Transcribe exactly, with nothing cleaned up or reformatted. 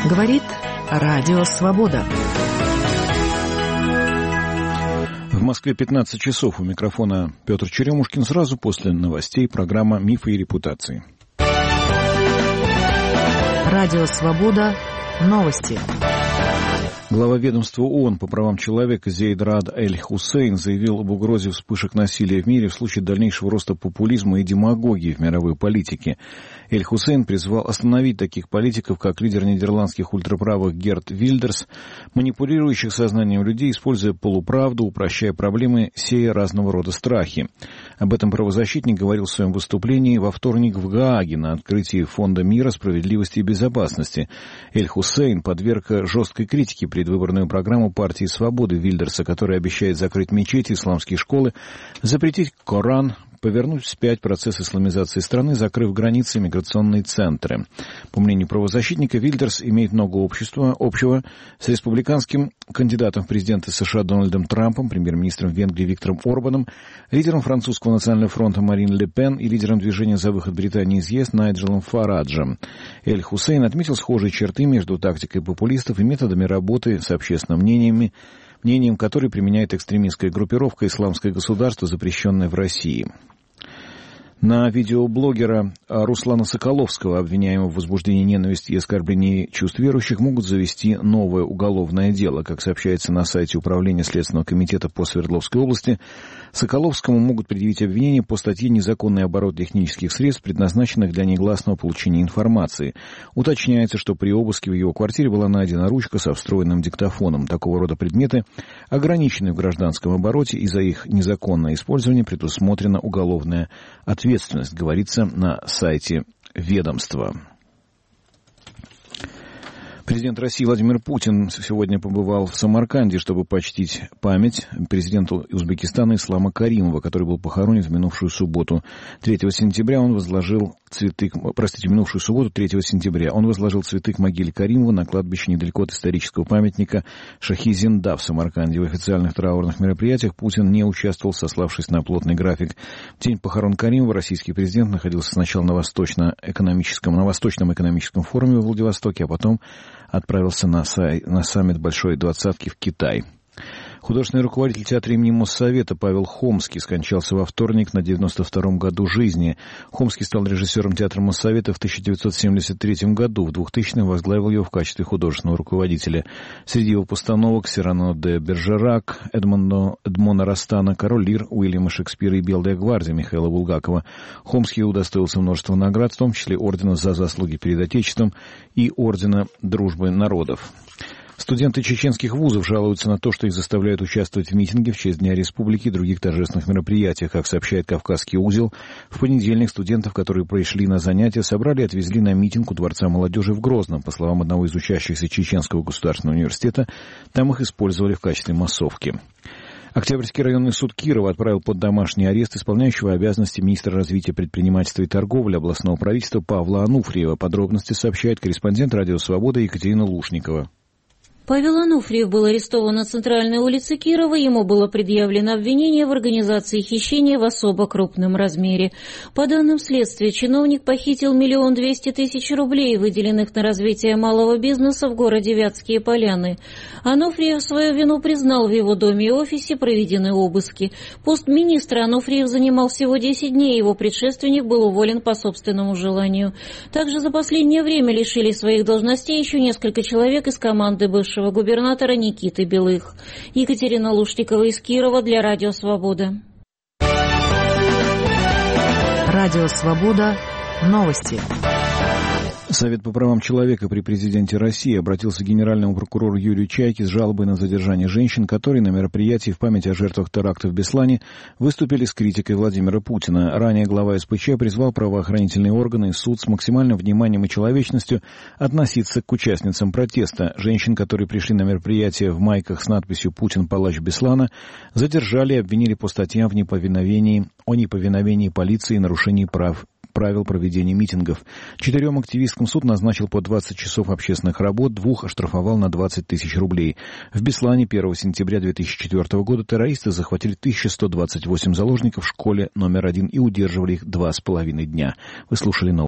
Говорит Радио Свобода. В Москве пятнадцать часов. У микрофона Петр Черемушкин. Сразу после новостей программа «Мифы и репутации». Радио Свобода. Новости. Глава ведомства ООН по правам человека Зейд Раад Эль-Хусейн заявил об угрозе вспышек насилия в мире в случае дальнейшего роста популизма и демагогии в мировой политике. Эль-Хусейн призвал остановить таких политиков, как лидер нидерландских ультраправых Герт Вильдерс, манипулирующих сознанием людей, используя полуправду, упрощая проблемы, сея разного рода страхи. Об этом правозащитник говорил в своем выступлении во вторник в Гааге на открытии Фонда мира, справедливости и безопасности. Эль-Хусейн подверг жесткой критике предвыборную программу партии «Свободы» Вильдерса, которая обещает закрыть мечети, исламские школы, запретить Коран, повернуть вспять процесс исламизации страны, закрыв границы и миграционные центры. По мнению правозащитника, Вильдерс имеет много общества, общего с республиканским кандидатом в президенты США Дональдом Трампом, премьер-министром Венгрии Виктором Орбаном, лидером французского национального фронта Марин Ле Пен и лидером движения за выход Британии из ЕС Найджелом Фараджем. Эль-Хусейн отметил схожие черты между тактикой популистов и методами работы с общественными мнениями, мнением которой применяет экстремистская группировка «Исламское государство», запрещенное в России. На видео блогера Руслана Соколовского, обвиняемого в возбуждении ненависти и оскорблении чувств верующих, могут завести новое уголовное дело. Как сообщается на сайте Управления Следственного комитета по Свердловской области, Соколовскому могут предъявить обвинение по статье «Незаконный оборот технических средств, предназначенных для негласного получения информации». Уточняется, что при обыске в его квартире была найдена ручка со встроенным диктофоном. Такого рода предметы ограничены в гражданском обороте, и за их незаконное использование предусмотрена уголовная ответственность. Ответственность, говорится на сайте ведомства. Президент России Владимир Путин сегодня побывал в Самарканде, чтобы почтить память президента Узбекистана Ислама Каримова, который был похоронен в минувшую субботу. третьего сентября он возложил цветы, простите, минувшую субботу, третьего сентября, он возложил цветы к могиле Каримова на кладбище недалеко от исторического памятника Шахи-Зинда в Самарканде. В официальных траурных мероприятиях Путин не участвовал, сославшись на плотный график. В день похорон Каримова российский президент находился сначала на Восточно-экономическом, на Восточном экономическом форуме во Владивостоке, а потом отправился на, сай, на саммит Большой двадцатки в Китай. Художественный руководитель театра имени Моссовета Павел Хомский скончался во вторник на девяносто втором году жизни. Хомский стал режиссером театра Моссовета в тысяча девятьсот семьдесят третьем году. В двухтысячном возглавил его в качестве художественного руководителя. Среди его постановок «Сирано де Бержерак», Эдмондо, Эдмона Растана, «Король Лир» Уильяма Шекспира и «Белая гвардия» Михаила Булгакова. Хомский удостоился множества наград, в том числе ордена за заслуги перед Отечеством и ордена Дружбы народов. Студенты чеченских вузов жалуются на то, что их заставляют участвовать в митинге в честь Дня Республики и других торжественных мероприятиях. Как сообщает «Кавказский узел», в понедельник студентов, которые пришли на занятия, собрали и отвезли на митинг у Дворца молодежи в Грозном. По словам одного из учащихся Чеченского государственного университета, там их использовали в качестве массовки. Октябрьский районный суд Кирова отправил под домашний арест исполняющего обязанности министра развития предпринимательства и торговли областного правительства Павла Ануфриева. Подробности сообщает корреспондент «Радио Свобода» Екатерина Лушникова. Павел Ануфриев был арестован на центральной улице Кирова. Ему было предъявлено обвинение в организации хищения в особо крупном размере. По данным следствия, чиновник похитил миллион двести тысяч рублей, выделенных на развитие малого бизнеса в городе Вятские Поляны. Ануфриев свою вину признал. В его доме и офисе проведены обыски. Пост министра Ануфриев занимал всего десять дней. Его предшественник был уволен по собственному желанию. Также за последнее время лишили своих должностей еще несколько человек из команды бывшего губернатора Никиты Белых. Екатерина Лушникова из Кирова для Радио Свобода. Радио Свобода. Новости. Совет по правам человека при президенте России обратился к генеральному прокурору Юрию Чайке с жалобой на задержание женщин, которые на мероприятии в память о жертвах теракта в Беслане выступили с критикой Владимира Путина. Ранее глава СПЧ призвал правоохранительные органы и суд с максимальным вниманием и человечностью относиться к участницам протеста. Женщин, которые пришли на мероприятие в майках с надписью «Путин, палач Беслана», задержали и обвинили по статьям в неповиновении, о неповиновении полиции и нарушении прав правил проведения митингов. Четырем активисткам суд назначил по двадцать часов общественных работ, двух оштрафовал на двадцать тысяч рублей. В Беслане первого сентября две тысячи четвёртого года террористы захватили тысячу сто двадцать восемь заложников в школе номер один и удерживали их два с половиной дня. Вы слушали новости.